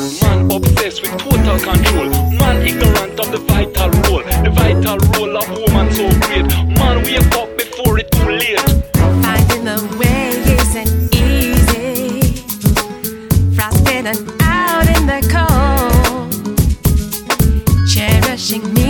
Man obsessed with total control. Man ignorant of the vital role. The vital role of woman so great. Man wake up before it's too late. Finding the way isn't easy. Frostbitten out in the cold. Cherishing me